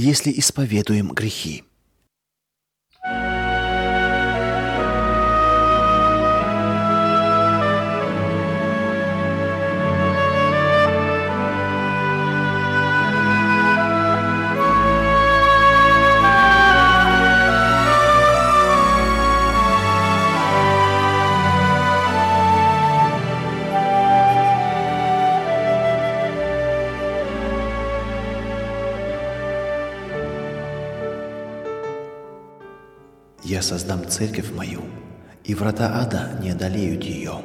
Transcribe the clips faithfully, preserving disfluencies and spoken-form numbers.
если исповедуем грехи. «Я создам церковь мою, и врата ада не одолеют ее».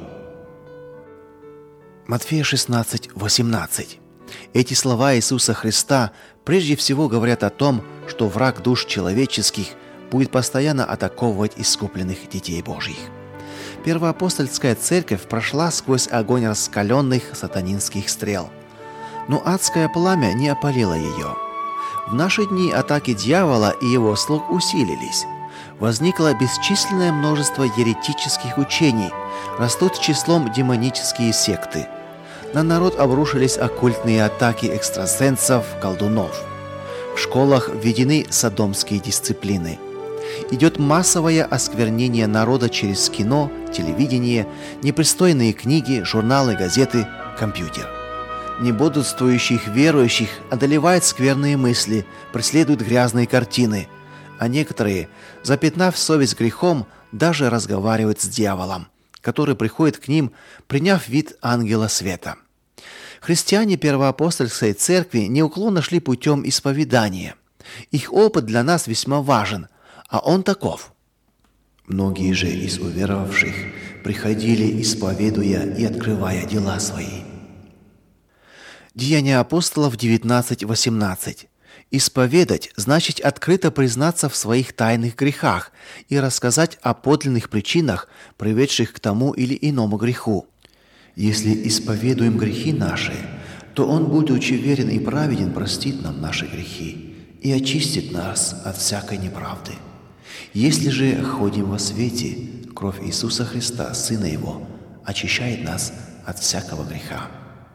Матфея шестнадцать, восемнадцать. Эти слова Иисуса Христа прежде всего говорят о том, что враг душ человеческих будет постоянно атаковывать искупленных детей Божьих. Первоапостольская церковь прошла сквозь огонь раскаленных сатанинских стрел, но адское пламя не опалило ее. В наши дни атаки дьявола и его слуг усилились. Возникло бесчисленное множество еретических учений, растут числом демонические секты. На народ обрушились оккультные атаки экстрасенсов, колдунов. В школах введены содомские дисциплины. Идет массовое осквернение народа через кино, телевидение, непристойные книги, журналы, газеты, компьютер. Небодрствующих верующих одолевают скверные мысли, преследуют грязные картины, а некоторые, запятнав совесть грехом, даже разговаривают с дьяволом, который приходит к ним, приняв вид ангела света. Христиане первоапостольской церкви неуклонно шли путем исповедания. Их опыт для нас весьма важен, а он таков. Многие же из уверовавших приходили, исповедуя и открывая дела свои. Деяния апостолов девятнадцать, восемнадцать. Исповедать значит открыто признаться в своих тайных грехах и рассказать о подлинных причинах, приведших к тому или иному греху. Если исповедуем грехи наши, то Он, будучи верен и праведен, простит нам наши грехи и очистит нас от всякой неправды. Если же ходим во свете, кровь Иисуса Христа, Сына Его, очищает нас от всякого греха.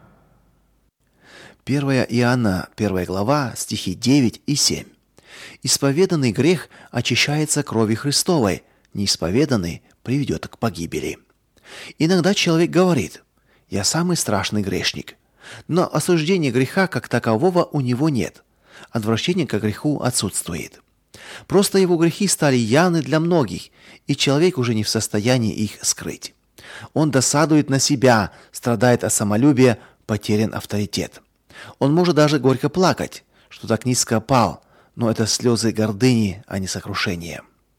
первое Иоанна, первая глава, стихи девять и семь. Исповеданный грех очищается кровью Христовой, неисповеданный приведет к погибели. Иногда человек говорит: «Я самый страшный грешник», но осуждения греха как такового у него нет, отвращение к греху отсутствует. Просто его грехи стали явны для многих, и человек уже не в состоянии их скрыть. Он досадует на себя, страдает от самолюбия, потерян авторитет. Он может даже горько плакать, что так низко пал, но это слезы гордыни, а не сокрушения.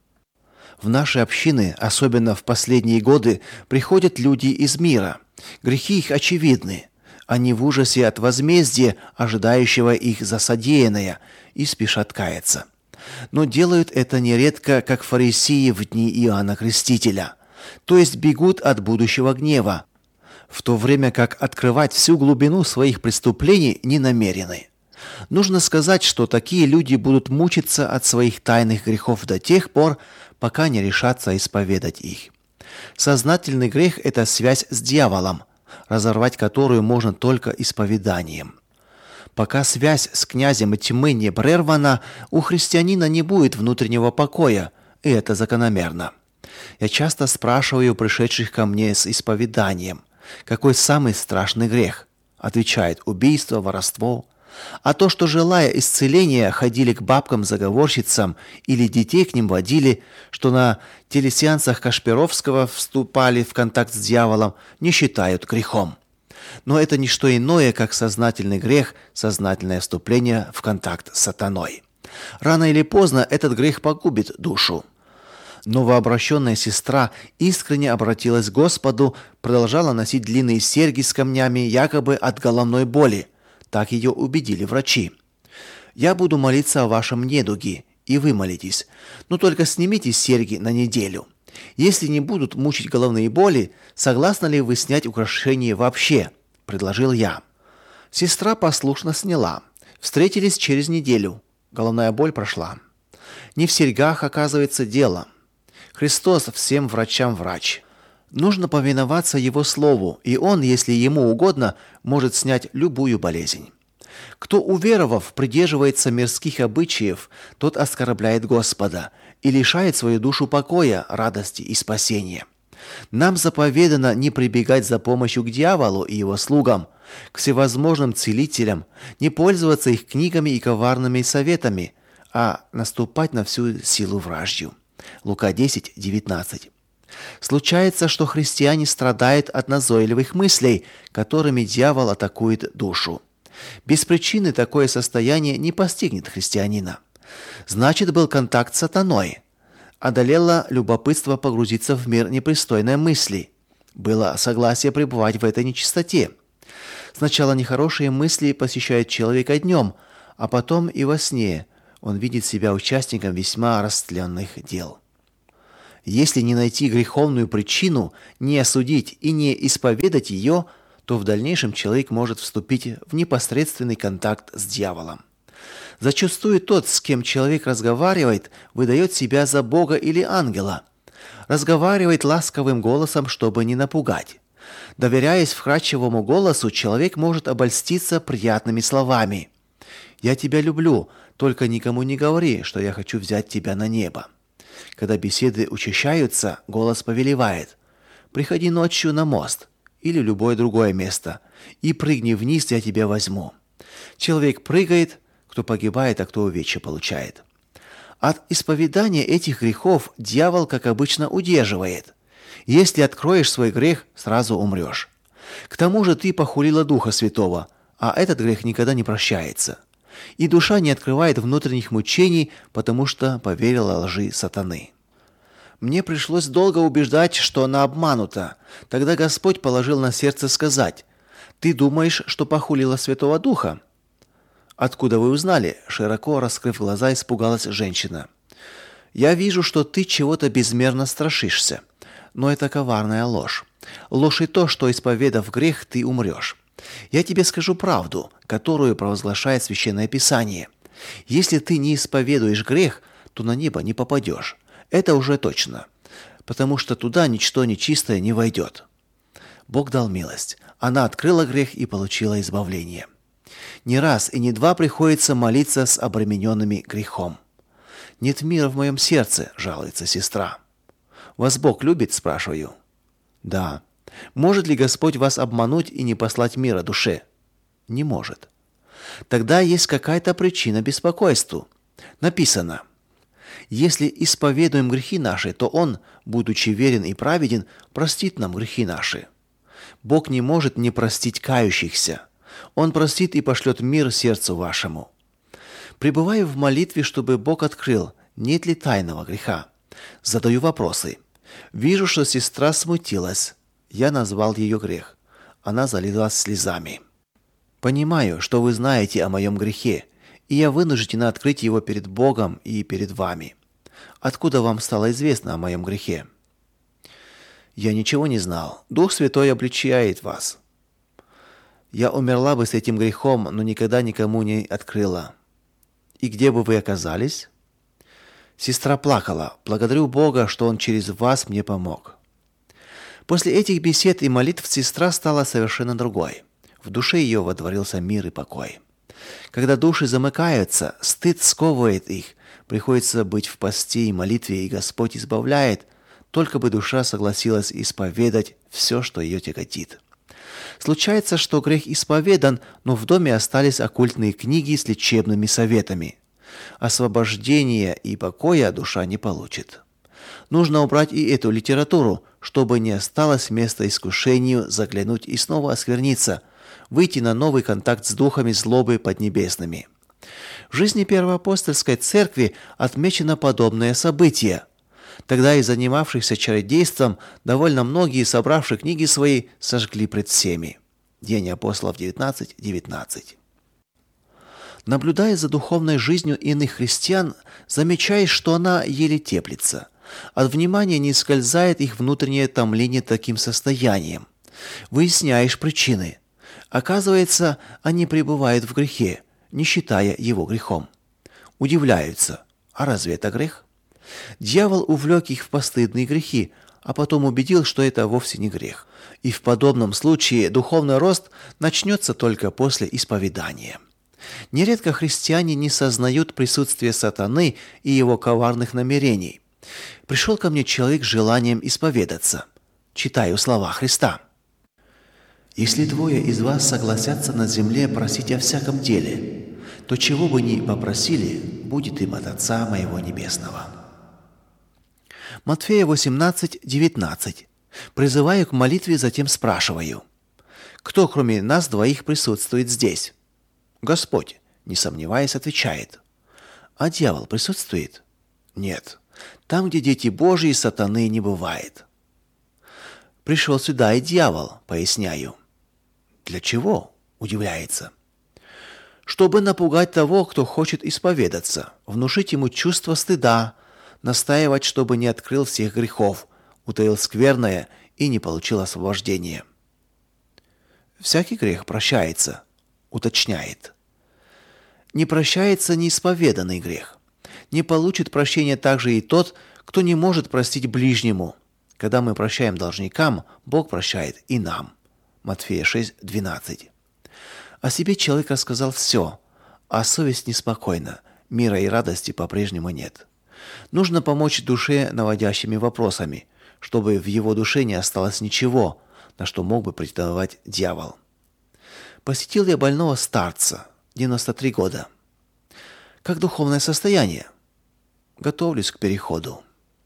В наши общины, особенно в последние годы, приходят люди из мира. Грехи их очевидны. Они в ужасе от возмездия, ожидающего их за содеянное, и спешат каяться. Но делают это нередко, как фарисеи в дни Иоанна Крестителя, то есть бегут от будущего гнева, в то время как открывать всю глубину своих преступлений не намерены. Нужно сказать, что такие люди будут мучиться от своих тайных грехов до тех пор, пока не решатся исповедать их. Сознательный грех – это связь с дьяволом, разорвать которую можно только исповеданием. Пока связь с князем тьмы не прервана, у христианина не будет внутреннего покоя, и это закономерно. Я часто спрашиваю пришедших ко мне с исповеданием: какой самый страшный грех? Отвечает: убийство, воровство. А то, что, желая исцеления, ходили к бабкам-заговорщицам или детей к ним водили, что на телесеансах Кашпировского вступали в контакт с дьяволом, не считают грехом. Но это не что иное, как сознательный грех, сознательное вступление в контакт с сатаной. Рано или поздно этот грех погубит душу. Новообращенная сестра искренне обратилась к Господу, продолжала носить длинные серьги с камнями якобы от головной боли. Так ее убедили врачи. «Я буду молиться о вашем недуге, и вы молитесь. Но только снимите серьги на неделю. Если не будут мучить головные боли, согласны ли вы снять украшение вообще?» – предложил я. Сестра послушно сняла. Встретились через неделю. Головная боль прошла. Не в серьгах, оказывается, дело. Христос всем врачам врач. Нужно повиноваться Его слову, и Он, если Ему угодно, может снять любую болезнь. Кто, уверовав, придерживается мирских обычаев, тот оскорбляет Господа и лишает свою душу покоя, радости и спасения. Нам заповедано не прибегать за помощью к дьяволу и его слугам, к всевозможным целителям, не пользоваться их книгами и коварными советами, а наступать на всю силу вражью. Лука десять, девятнадцать. Случается, что христиане страдают от назойливых мыслей, которыми дьявол атакует душу. Без причины такое состояние не постигнет христианина. Значит, был контакт с сатаной. Одолело любопытство погрузиться в мир непристойной мысли. Было согласие пребывать в этой нечистоте. Сначала нехорошие мысли посещают человека днем, а потом и во сне он видит себя участником весьма растленных дел. Если не найти греховную причину, не осудить и не исповедать ее, то в дальнейшем человек может вступить в непосредственный контакт с дьяволом. Зачастую тот, с кем человек разговаривает, выдает себя за Бога или ангела. Разговаривает ласковым голосом, чтобы не напугать. Доверяясь вкрадчивому голосу, человек может обольститься приятными словами. «Я тебя люблю, только никому не говори, что я хочу взять тебя на небо». Когда беседы учащаются, голос повелевает: «Приходи ночью на мост или любое другое место и прыгни вниз, я тебя возьму». Человек прыгает, кто погибает, а кто увечья получает. От исповедания этих грехов дьявол, как обычно, удерживает. Если откроешь свой грех, сразу умрешь. К тому же ты похулила Духа Святого, а этот грех никогда не прощается. И душа не открывает внутренних мучений, потому что поверила лжи сатаны. Мне пришлось долго убеждать, что она обманута. Тогда Господь положил на сердце сказать: «Ты думаешь, что похулила Святого Духа?» «Откуда вы узнали?» — широко раскрыв глаза, испугалась женщина. «Я вижу, что ты чего-то безмерно страшишься. Но это коварная ложь. Ложь и то, что, исповедав грех, ты умрешь. Я тебе скажу правду, которую провозглашает Священное Писание. Если ты не исповедуешь грех, то на небо не попадешь. Это уже точно, потому что туда ничто нечистое не войдет». Бог дал милость. Она открыла грех и получила избавление. Не раз и не два приходится молиться с обремененными грехом. «Нет мира в моем сердце», — жалуется сестра. «Вас Бог любит?» — спрашиваю. «Да». «Может ли Господь вас обмануть и не послать мира душе?» «Не может». «Тогда есть какая-то причина беспокойству». Написано: «Если исповедуем грехи наши, то Он, будучи верен и праведен, простит нам грехи наши». Бог не может не простить кающихся. Он простит и пошлет мир сердцу вашему. Пребываю в молитве, чтобы Бог открыл, нет ли тайного греха. Задаю вопросы. Вижу, что сестра смутилась. Я назвал ее грех. Она залилась слезами. Понимаю, что вы знаете о моем грехе, и я вынуждена открыть его перед Богом и перед вами. Откуда вам стало известно о моем грехе? Я ничего не знал. Дух Святой обличает вас. Я умерла бы с этим грехом, но никогда никому не открыла. И где бы вы оказались? Сестра плакала. Благодарю Бога, что Он через вас мне помог. После этих бесед и молитв сестра стала совершенно другой. В душе ее водворился мир и покой. Когда души замыкаются, стыд сковывает их, приходится быть в посте и молитве, и Господь избавляет, только бы душа согласилась исповедать все, что ее тяготит. Случается, что грех исповедан, но в доме остались оккультные книги с лечебными советами. Освобождения и покоя душа не получит. Нужно убрать и эту литературу, чтобы не осталось места искушению заглянуть и снова оскверниться, выйти на новый контакт с духами злобы поднебесными. В жизни Первоапостольской церкви отмечено подобное событие. Тогда и занимавшихся чародейством довольно многие, собравшие книги свои, сожгли пред всеми. Деяния апостолов девятнадцать девятнадцать. Наблюдая за духовной жизнью иных христиан, замечаешь, что она еле теплится. От внимания не скользает их внутреннее томление таким состоянием. Выясняешь причины. Оказывается, они пребывают в грехе, не считая его грехом. Удивляются: а разве это грех? Дьявол увлек их в постыдные грехи, а потом убедил, что это вовсе не грех. И в подобном случае духовный рост начнется только после исповедания. Нередко христиане не сознают присутствие сатаны и его коварных намерений. Пришел ко мне человек с желанием исповедаться. Читаю слова Христа. «Если двое из вас согласятся на земле просить о всяком деле, то чего бы ни попросили, будет им от Отца моего Небесного». Матфея восемнадцать девятнадцать. Призываю к молитве, затем спрашиваю: «Кто, кроме нас двоих, присутствует здесь?» Господь, не сомневаясь, отвечает: «А дьявол присутствует?» «Нет. Там, где дети Божьи, сатаны не бывает». «Пришел сюда и дьявол», поясняю. «Для чего?» удивляется. «Чтобы напугать того, кто хочет исповедаться, внушить ему чувство стыда, настаивать, чтобы не открыл всех грехов, утаил скверное и не получил освобождения». «Всякий грех прощается», уточняет. «Не прощается неисповеданный грех. Не получит прощения также и тот, кто не может простить ближнему. Когда мы прощаем должникам, Бог прощает и нам». Матфея шесть двенадцать. О себе человек рассказал все, а совесть неспокойна, мира и радости по-прежнему нет. Нужно помочь душе наводящими вопросами, чтобы в его душе не осталось ничего, на что мог бы претендовать дьявол. Посетил я больного старца, девяносто три года. «Как духовное состояние?» «Готовлюсь к переходу».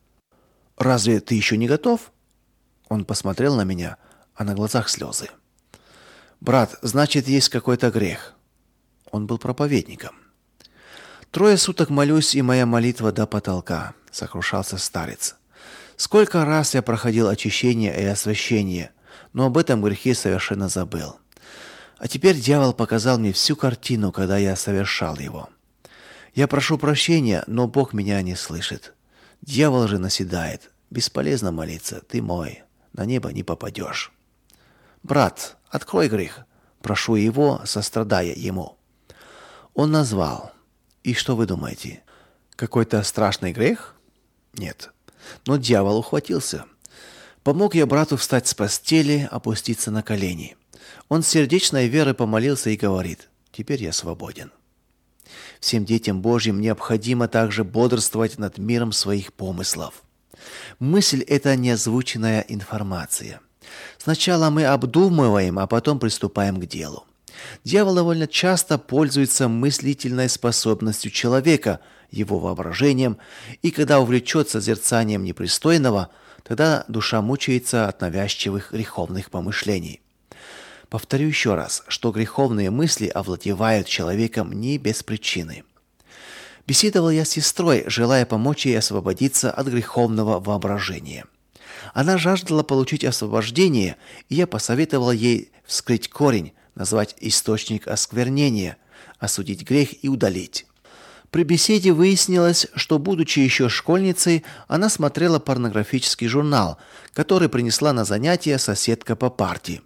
«Разве ты еще не готов?» Он посмотрел на меня, а на глазах слезы. «Брат, значит, есть какой-то грех». Он был проповедником. «Трое суток молюсь, и моя молитва до потолка», — сокрушался старец. «Сколько раз я проходил очищение и освящение, но об этом грехе совершенно забыл. А теперь дьявол показал мне всю картину, когда я совершал его. Я прошу прощения, но Бог меня не слышит. Дьявол же наседает. Бесполезно молиться, ты мой, на небо не попадешь. Брат, открой грех, прошу его, сострадая ему». Он назвал. И что вы думаете? Какой-то страшный грех? Нет. Но дьявол ухватился. Помог я брату встать с постели, опуститься на колени. Он с сердечной верой помолился и говорит: «Теперь я свободен». Всем детям Божьим необходимо также бодрствовать над миром своих помыслов. Мысль – это неозвученная информация. Сначала мы обдумываем, а потом приступаем к делу. Дьявол довольно часто пользуется мыслительной способностью человека, его воображением, и когда увлечет созерцанием непристойного, тогда душа мучается от навязчивых греховных помышлений. Повторю еще раз, что греховные мысли овладевают человеком не без причины. Беседовал я с сестрой, желая помочь ей освободиться от греховного воображения. Она жаждала получить освобождение, и я посоветовал ей вскрыть корень, назвать источник осквернения, осудить грех и удалить. При беседе выяснилось, что, будучи еще школьницей, она смотрела порнографический журнал, который принесла на занятия соседка по парте.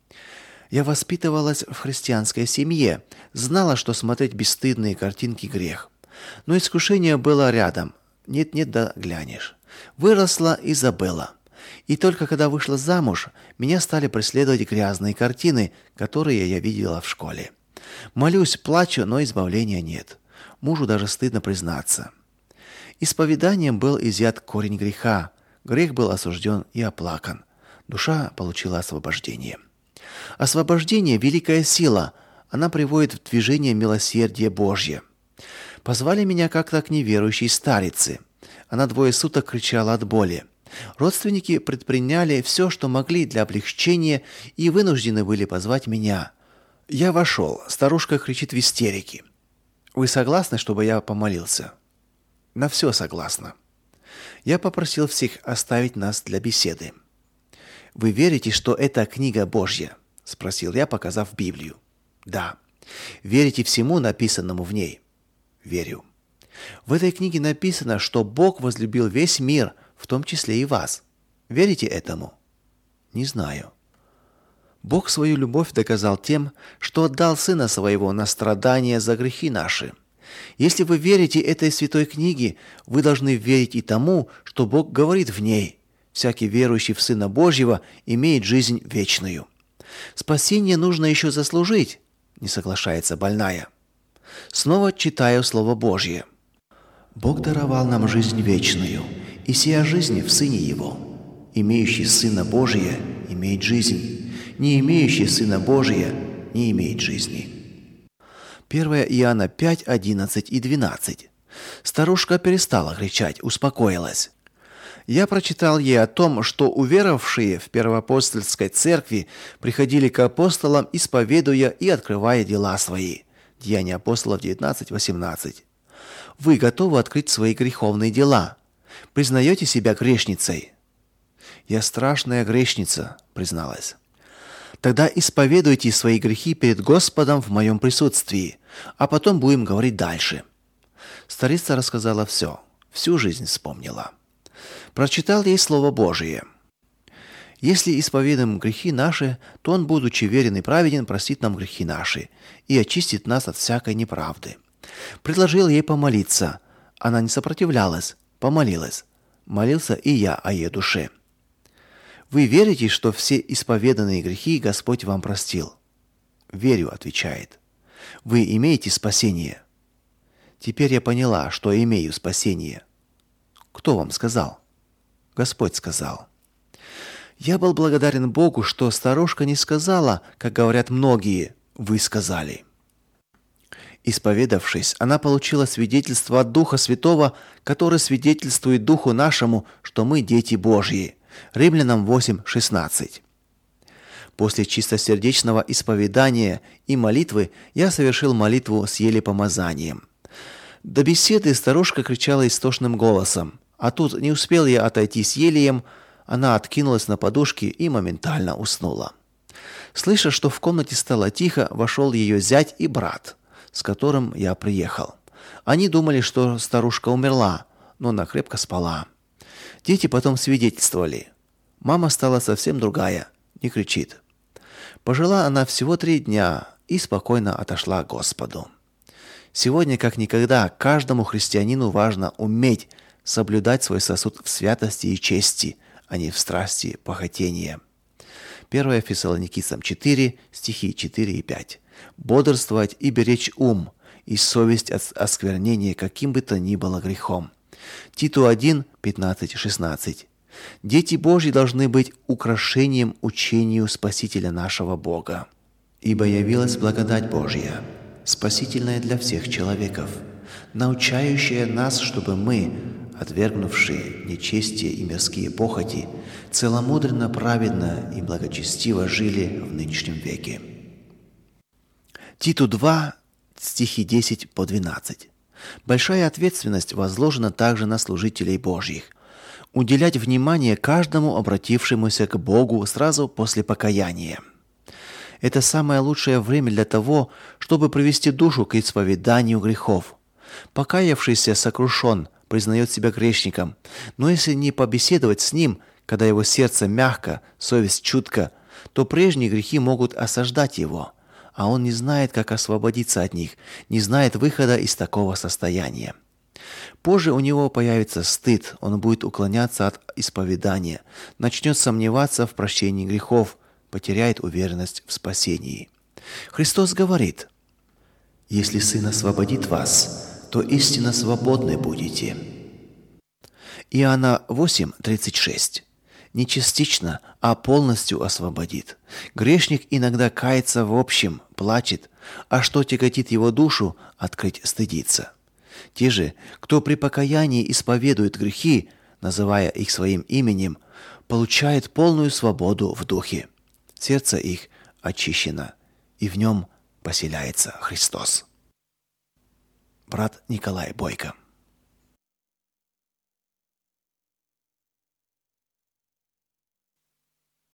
Я воспитывалась в христианской семье, знала, что смотреть бесстыдные картинки грех. Но искушение было рядом. Нет-нет, да глянешь. Выросла и забыла. И только когда вышла замуж, меня стали преследовать грязные картины, которые я видела в школе. Молюсь, плачу, но избавления нет. Мужу даже стыдно признаться. Исповеданием был изъят корень греха. Грех был осужден и оплакан. Душа получила освобождение. Освобождение – великая сила. Она приводит в движение милосердие Божье. Позвали меня как-то к неверующей старице. Она двое суток кричала от боли. Родственники предприняли все, что могли для облегчения, и вынуждены были позвать меня. Я вошел. Старушка кричит в истерике. «Вы согласны, чтобы я помолился?» «На все согласна». Я попросил всех оставить нас для беседы. «Вы верите, что это книга Божья?» – спросил я, показав Библию. «Да». «Верите всему, написанному в ней?» «Верю». «В этой книге написано, что Бог возлюбил весь мир, в том числе и вас. Верите этому?» «Не знаю». «Бог свою любовь доказал тем, что отдал Сына Своего на страдания за грехи наши. Если вы верите этой святой книге, вы должны верить и тому, что Бог говорит в ней. Всякий верующий в Сына Божьего имеет жизнь вечную». «Спасение нужно еще заслужить», — не соглашается больная. Снова читаю Слово Божье. «Бог даровал нам жизнь вечную, и сия жизнь в Сыне Его. Имеющий Сына Божия имеет жизнь, не имеющий Сына Божия не имеет жизни». первое Иоанна пять, одиннадцать и двенадцать. Старушка перестала кричать, успокоилась. Я прочитал ей о том, что уверовавшие в Первоапостольской церкви приходили к апостолам, исповедуя и открывая дела свои. Деяния апостолов девятнадцать, восемнадцать. Вы готовы открыть свои греховные дела? Признаете себя грешницей? Я страшная грешница, призналась. Тогда исповедуйте свои грехи перед Господом в моем присутствии, а потом будем говорить дальше. Старица рассказала все, всю жизнь вспомнила. Прочитал ей Слово Божие. Если исповедуем грехи наши, то Он, будучи верен и праведен, простит нам грехи наши и очистит нас от всякой неправды. Предложил ей помолиться. Она не сопротивлялась, помолилась. Молился и я о ее душе. Вы верите, что все исповеданные грехи Господь вам простил? Верю, отвечает. Вы имеете спасение? Теперь я поняла, что имею спасение. Кто вам сказал? Господь сказал. Я был благодарен Богу, что старушка не сказала, как говорят многие, вы сказали. Исповедавшись, она получила свидетельство от Духа Святого, который свидетельствует Духу нашему, что мы дети Божьи. Римлянам восемь, шестнадцать. После чистосердечного исповедания и молитвы я совершил молитву с елепомазанием. До беседы старушка кричала истошным голосом, а тут не успел я отойти с елеем, она откинулась на подушки и моментально уснула. Слыша, что в комнате стало тихо, вошел ее зять и брат, с которым я приехал. Они думали, что старушка умерла, но она крепко спала. Дети потом свидетельствовали. Мама стала совсем другая, не кричит. Пожила она всего три дня и спокойно отошла к Господу. Сегодня, как никогда, каждому христианину важно уметь соблюдать свой сосуд в святости и чести, а не в страсти похотения. первое Фессалоникийцам четыре, стихи четыре и пять. Бодрствовать и беречь ум, и совесть от осквернения каким бы то ни было грехом. Титу один, пятнадцать, шестнадцать. Дети Божьи должны быть украшением учению Спасителя нашего Бога. Ибо явилась благодать Божья, спасительная для всех человеков, научающая нас, чтобы мы, отвергнувшие нечестие и мирские похоти, целомудренно, праведно и благочестиво жили в нынешнем веке. Титу два, стихи десять по двенадцать. Большая ответственность возложена также на служителей Божьих. Уделять внимание каждому обратившемуся к Богу сразу после покаяния. Это самое лучшее время для того, чтобы привести душу к исповеданию грехов. Покаявшийся сокрушен, признает себя грешником, но если не побеседовать с ним, когда его сердце мягко, совесть чутка, то прежние грехи могут осаждать его, а он не знает, как освободиться от них, не знает выхода из такого состояния. Позже у него появится стыд, он будет уклоняться от исповедания, начнет сомневаться в прощении грехов, потеряет уверенность в спасении. Христос говорит: «Если Сын освободит вас, то истинно свободны будете». Иоанна восемь, тридцать шесть. Не частично, а полностью освободит. Грешник иногда кается в общем, плачет, а что тяготит его душу, открыть стыдится. Те же, кто при покаянии исповедует грехи, называя их своим именем, получают полную свободу в духе. Сердце их очищено, и в нем поселяется Христос. Брат Николай Бойко.